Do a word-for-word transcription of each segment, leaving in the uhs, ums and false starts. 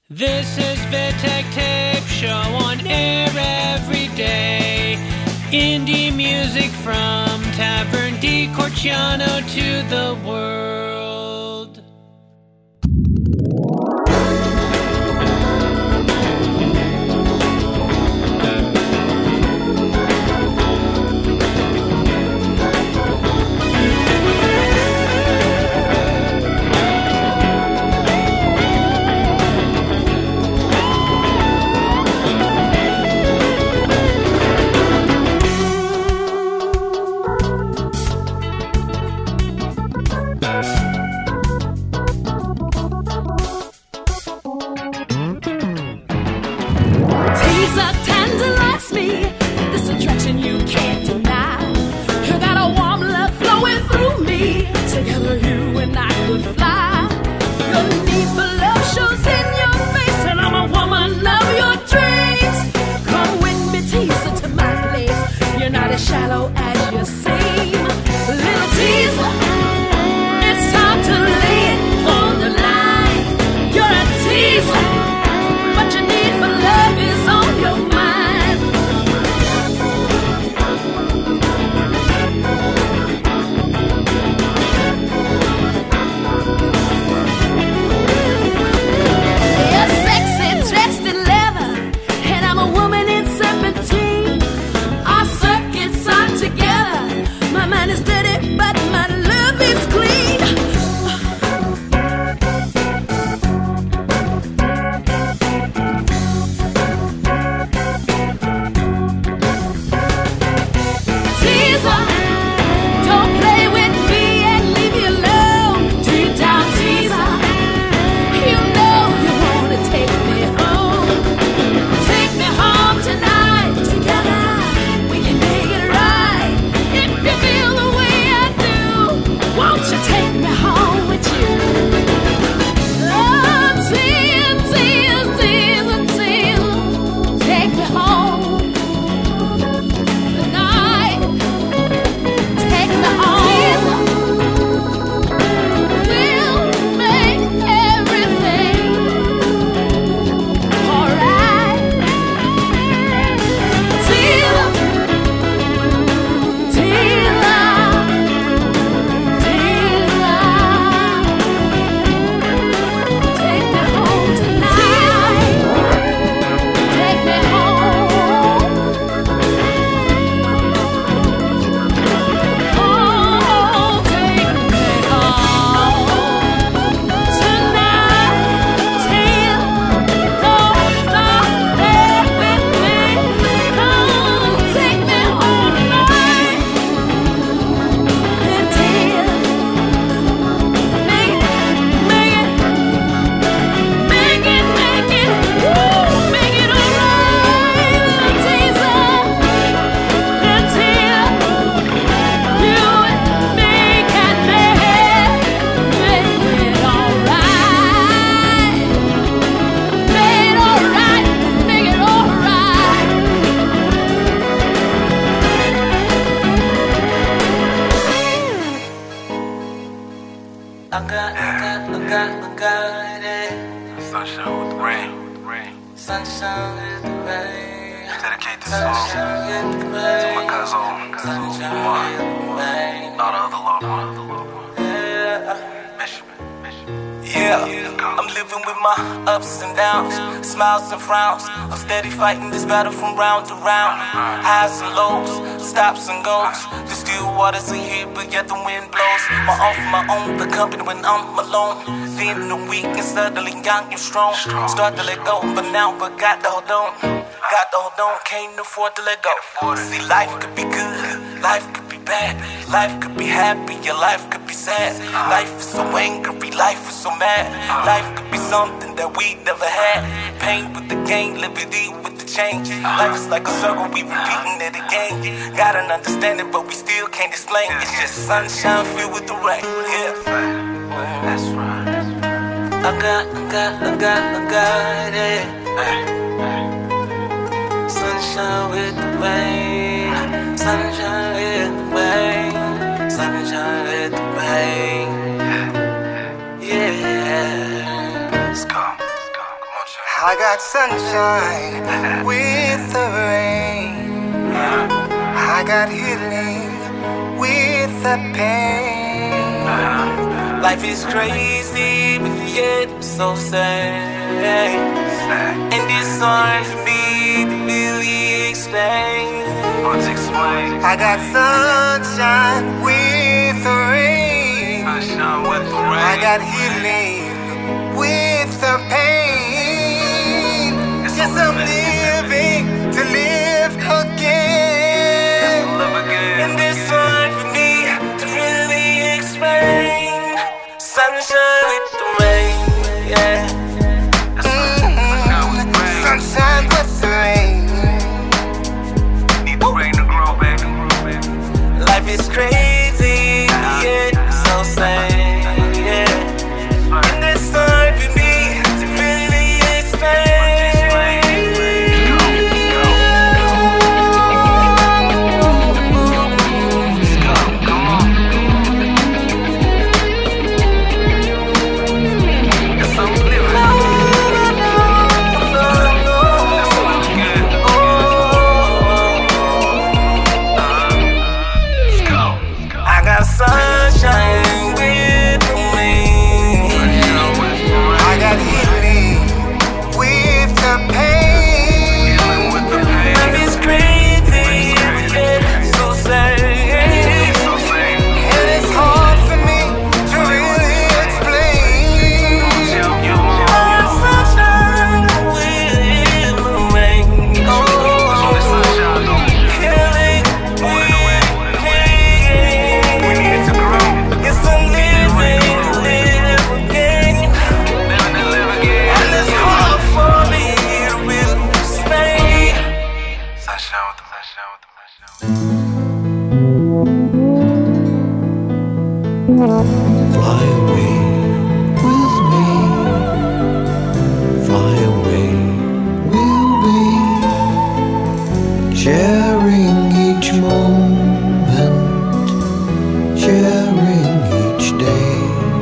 This is Vitek Tape Show on air every day. Indie music from Tavern di Corciano to the world. Shallow as you seem, little teaser, it's time to lay it on the line. You're a teaser, what you need for love is on your mind. You're sexy, dressed in leather, and I'm a woman in serpentine. Together, my mind is dirty, but my love is clean. Teaser, don't play with me and leave me alone. Deep down, teaser, you know you wanna take me home. Take me home tonight. Together, we can make it right. If you feel the way I do, won't you take me home with you? Oh, tease, tease, tease, tease, take me home tonight. Take me home. We'll make everything alright. Tease. Sunshine with the rain, with the rain. Sunshine with the rain. Dedicate this song to my cousin, Lamar, and all the other loved ones. Yeah, I'm living with my ups and downs, smiles and frowns. I'm steady fighting this battle from round to round. Highs and lows, stops and goes. The still waters are here, but yet the wind blows. My off my own, the company when I'm alone. Then the weak and suddenly young and strong. Start to let go, but now I got to hold on. Got to hold on, can't afford to let go. See, life could be good, life could be bad. Life could be happy, your life could be sad. Life is so angry, life is so mad. Life could be something that we never had. Pain with the gain, liberty with the change. Life is like a circle, we repeating it again. Got an understanding, but we still can't explain. It's just sunshine filled with the rain. Yeah. That's right. I got, I got, I got, I got it. Sunshine with the rain. Sunshine with the rain. Sunshine with the rain. Yeah. Let's go. Let's go. Come on, Sean. I got sunshine with the rain. I got healing with the pain. Life is crazy, but yet so sad. And it's hard for me to really explain. Let's explain. I got sunshine with the rain. Sunshine with the rain. I got healing with the pain. Yes, I'm living to live again. Live again. And it's hard for me to really explain. Sunshine with the rain, yeah. Sunshine with the rain. Sunshine with the rain. Need the rain to grow, baby. Life is crazy, yeah, so sad, yeah. And it's hard for me to really explain. Sunshine with the rain. I got healing with the pain. Life is crazy, yeah, so sad. And it's hard for me to really explain. Sunshine with the rain. Oh, healing with the pain. Yes, I'm living to live again. And it's hard for me to really stay. Sunshine with the sunshine with the Fly away with me. Fly away we'll be, sharing each moment, sharing each day.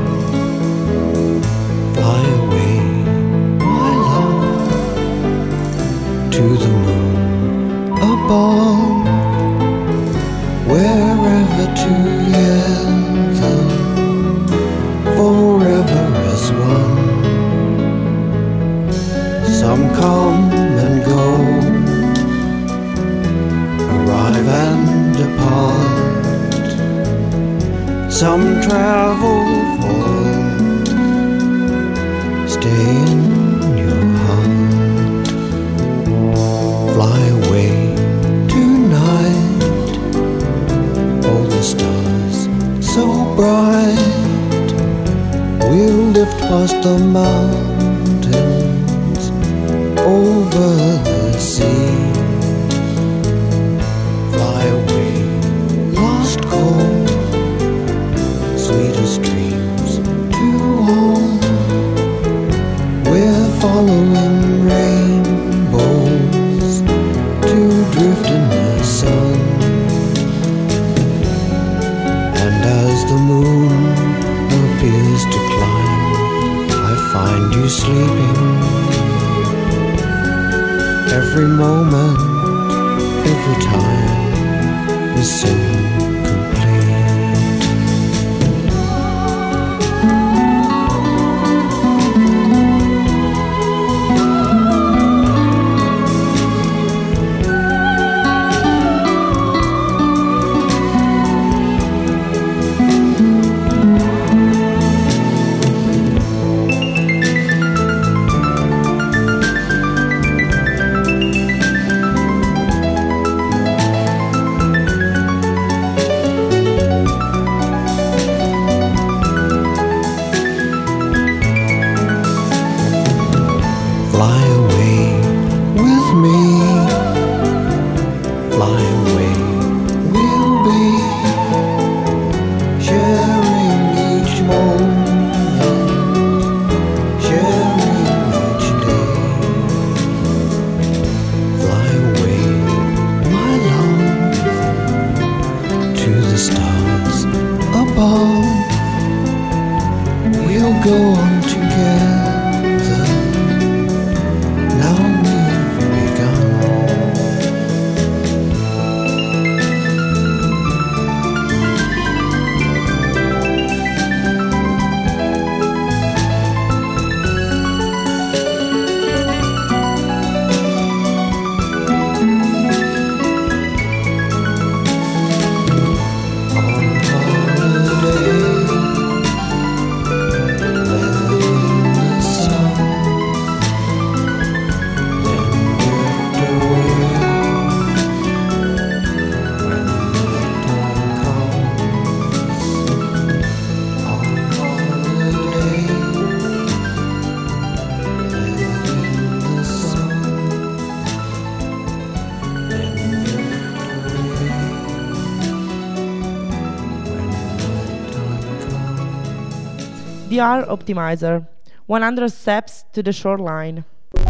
Fly away, my love, to the moon above, wherever together, forever as one. Some come and go, arrive and depart. Some travel for, stay in your heart. Fly away tonight, all the stars so bright. We'll lift past the mountains, over the sea. Fly away, lost call, sweetest dreams to home. We're following rainbows to drift in the sun. And as the moon appears to climb, I find you sleeping. Every moment, every time is so complete. Fly away with me. Fly away we'll be, sharing each moment, sharing each day. Fly away, my love, to the stars above. We'll go on together, D R Optimizer, one hundred steps to the shoreline.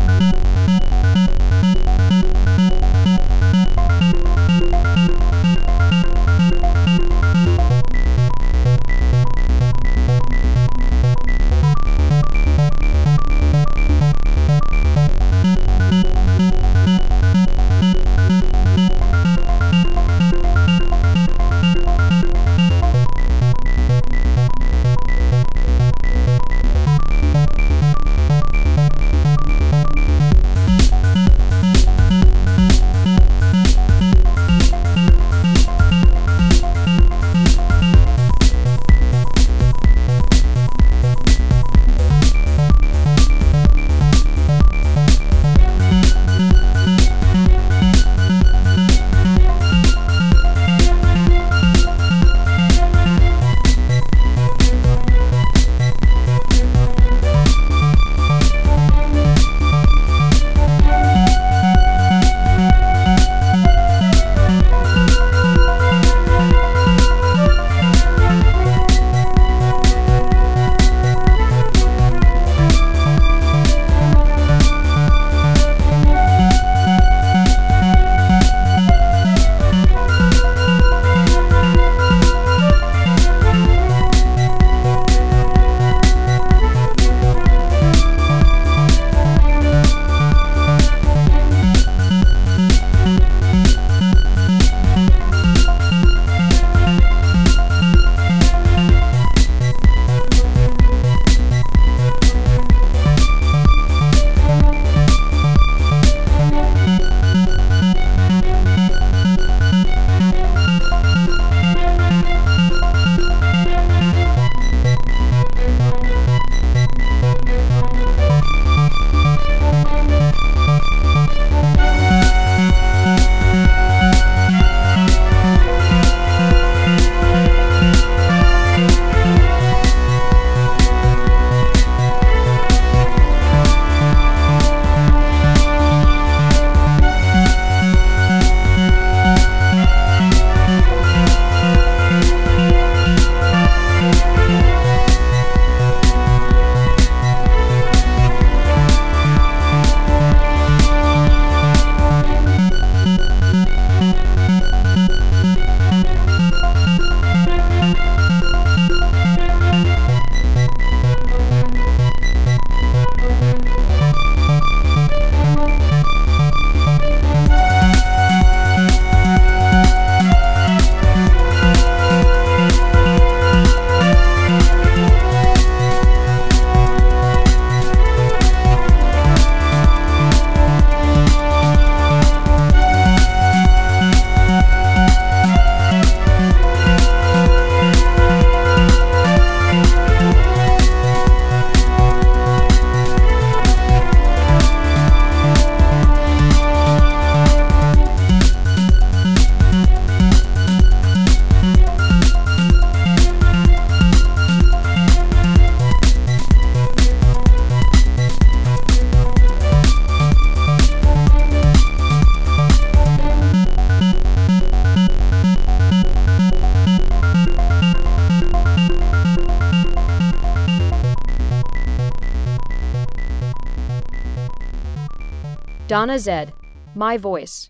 Donna Zed, My Voice.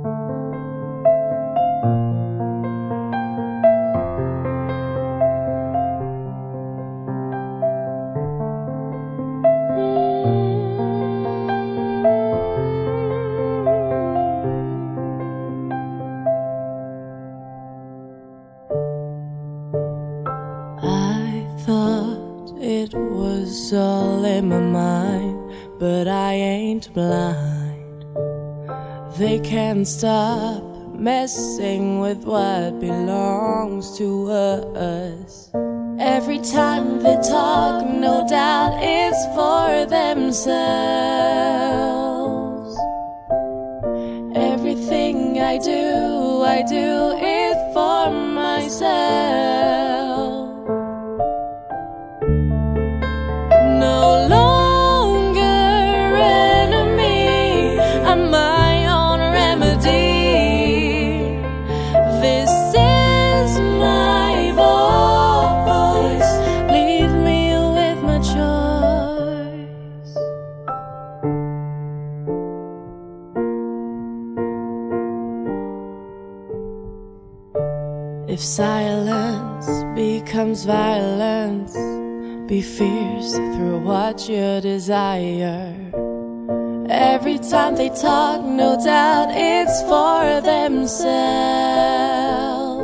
I thought it was all in my mind, but I ain't blind. They can't stop messing with what belongs to us. Every time they talk, no doubt it's for themselves. Everything I do, I do it for myself. No longer enemy, I'm my own remedy. This is my voice. Lead me away If silence becomes violence, be fierce through what you desire. Every time they talk, no doubt it's for themselves.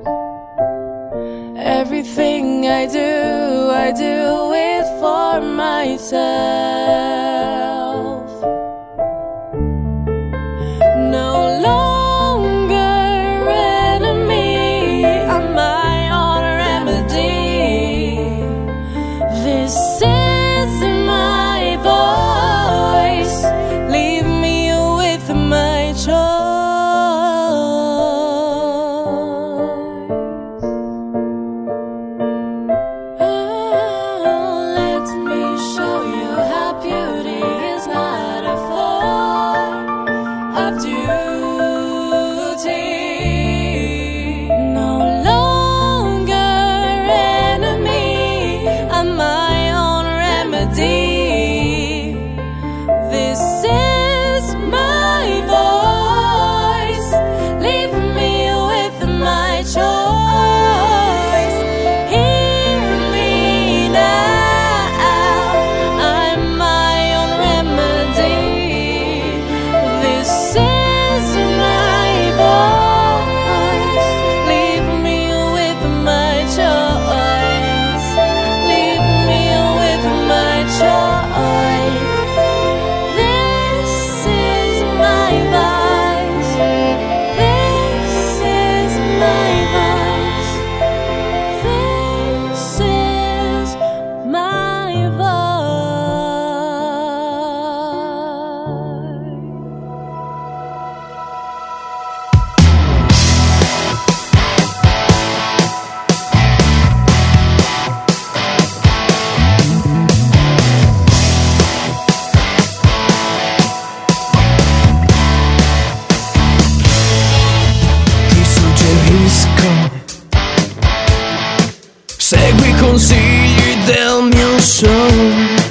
Everything I do, I do it for myself. No longer enemy, I'm my own remedy. This is my voice, leave me with my choice. Segui i consigli del mio show.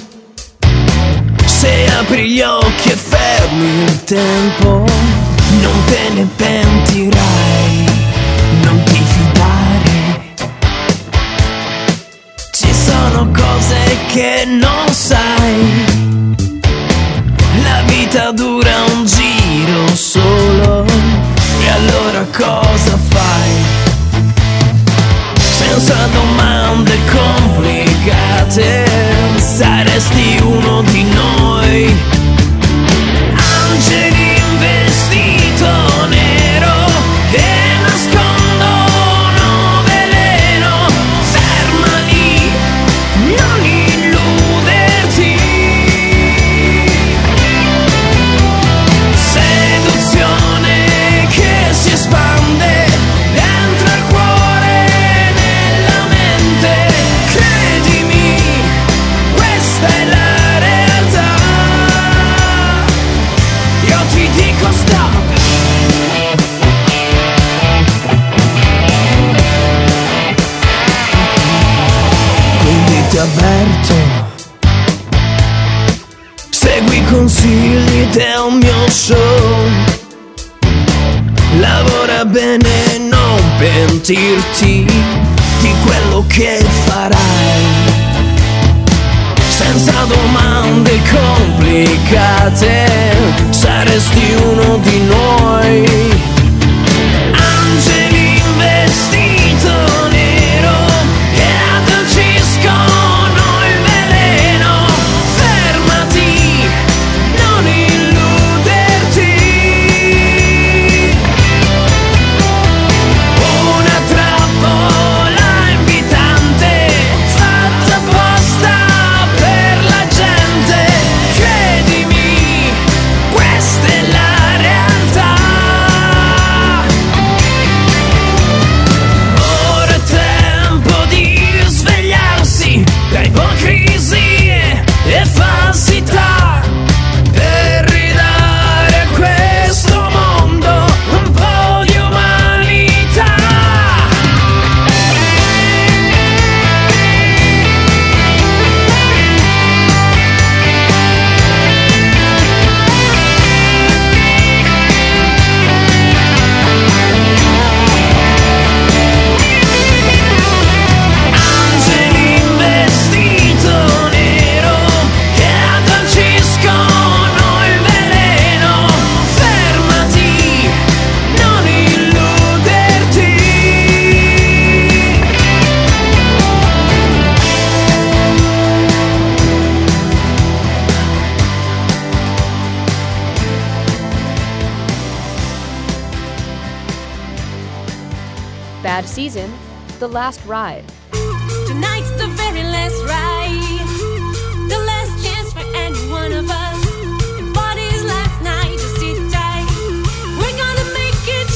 Se apri gli occhi e fermi il tempo, non te ne pentirai, non ti fidare. Ci sono cose che non sai, la vita dura un giro solo, e allora cosa fai? Senza domande complicate, saresti uno di noi. Angeli in vestito nero che nascondono veleno. Fermali, non illuderti. Seduzione che si espande dentro il cuore. Credimi, questa è la realtà. Io ti dico stop. Quindi ti avverto, segui i consigli del mio show. Lavora bene, non pentirti di quello che farai, senza domande complicate, saresti uno di noi. Angeli in vestito nero che addolciscono il veleno. Fermati, non illuderti. Una trappola fatta apposta per la gente. Credimi, questa è la realtà. Bad Season, The Last Ride. Tonight's the very last ride, the last chance for any one of us. Party's last night, just sit tight. We're gonna make it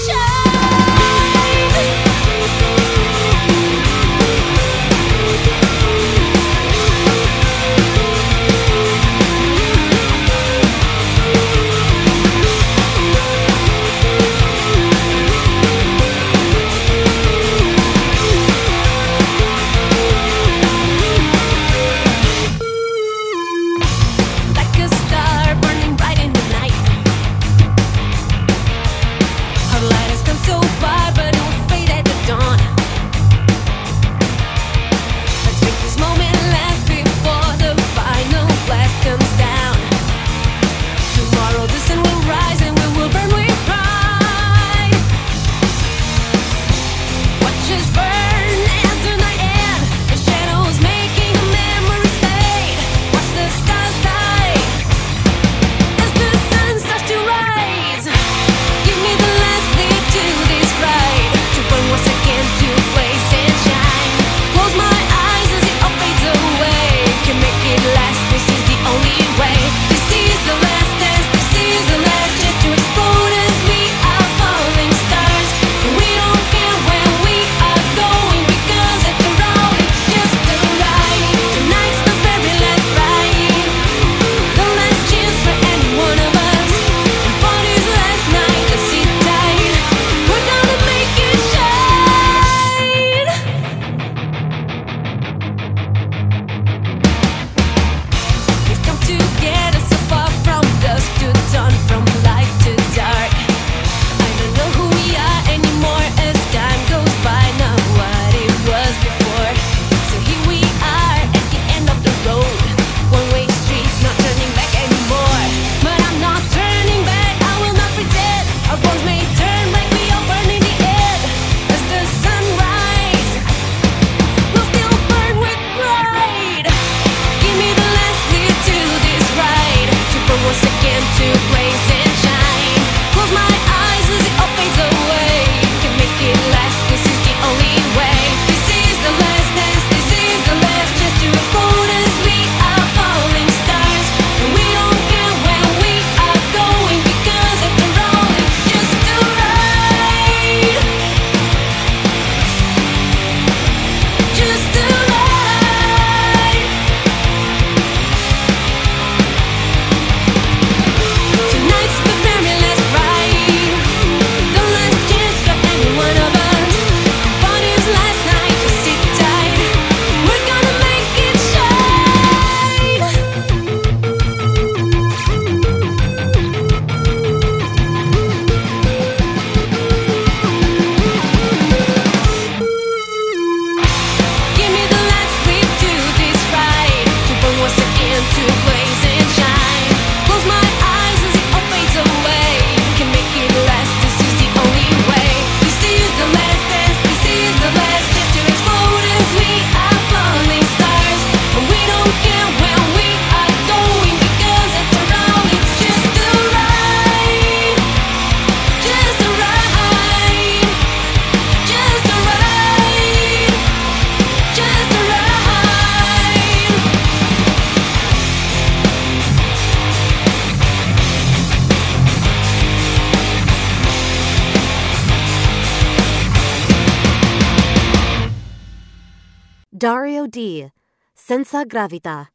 Dario D. Senza gravità.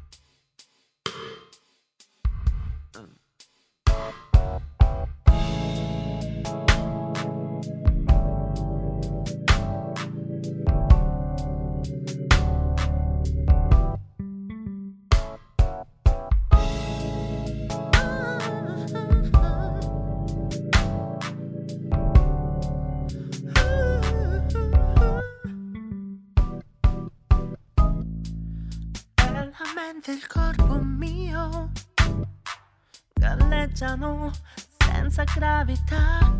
Del corpo mio galleggiano senza gravità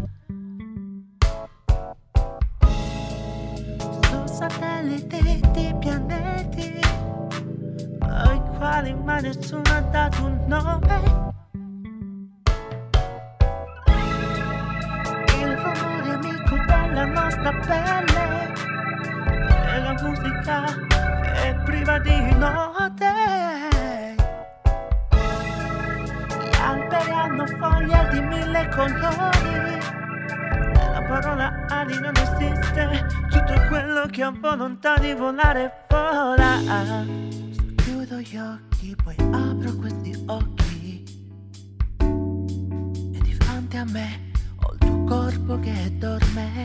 su satelliti di pianeti ai quali mai nessuno ha dato un nome. Il rumore amico della nostra belle e la musica è priva di note. Gli alberi hanno foglie di mille colori e la parola ali non esiste. Tutto quello che ha volontà di volare vola. Se chiudo gli occhi poi apro questi occhi e di fronte a me ho il tuo corpo che dorme.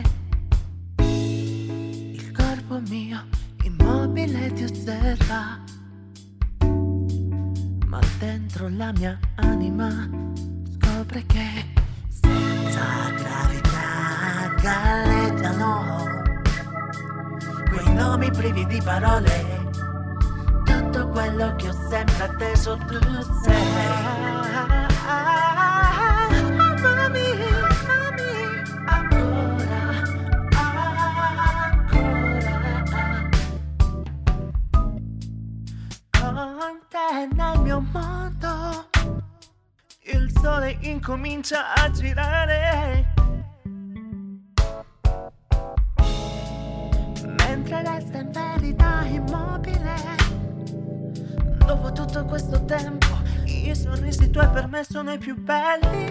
Il corpo mio immobile ti osserva, ma dentro la mia anima scopre che senza gravità galleggiano quei nomi privi di parole. Tutto quello che ho sempre atteso tu sei. Amami, amami ancora, ancora. Con te nel mio mondo il sole incomincia a girare, mentre resta in verità immobile. Dopo tutto questo tempo i sorrisi tuoi per me sono i più belli.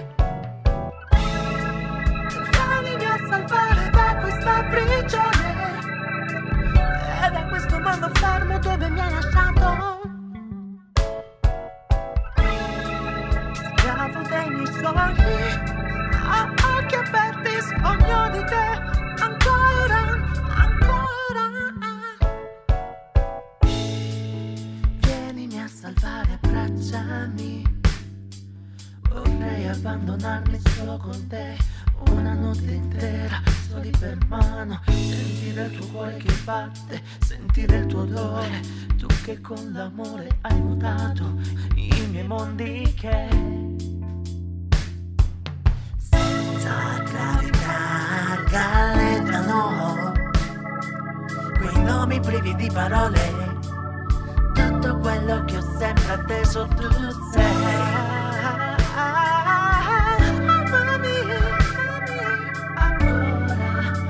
Vienimi a salvare da questa prigione e da questo mondo fermo dove mi hai lasciato. Schiavo dei miei sogni, a occhi aperti sogno di te ancora, ancora. Vienimi a salvare, abbracciami. Vorrei abbandonarmi solo con te una notte intera, soli per mano. Sentire il tuo cuore che batte, sentire il tuo odore. Tu che con l'amore hai mutato i miei mondi che senza gravità galleggiano quei nomi privi di parole. Tutto quello che ho sempre atteso tu sei. Amami, ancora,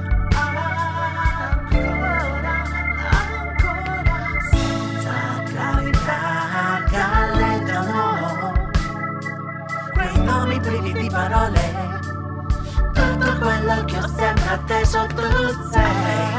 ancora, ancora. Senza gravità galleggiano quei nomi privi di parole. Tutto quello che ho sempre atteso tu sei.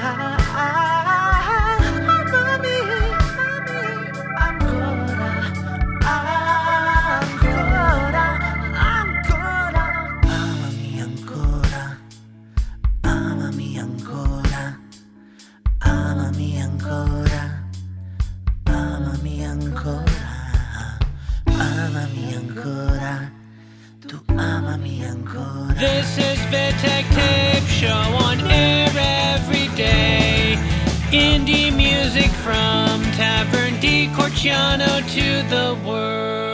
This is Vitek Tape Show on air every day. Indie music from Tavern di Corciano to the world.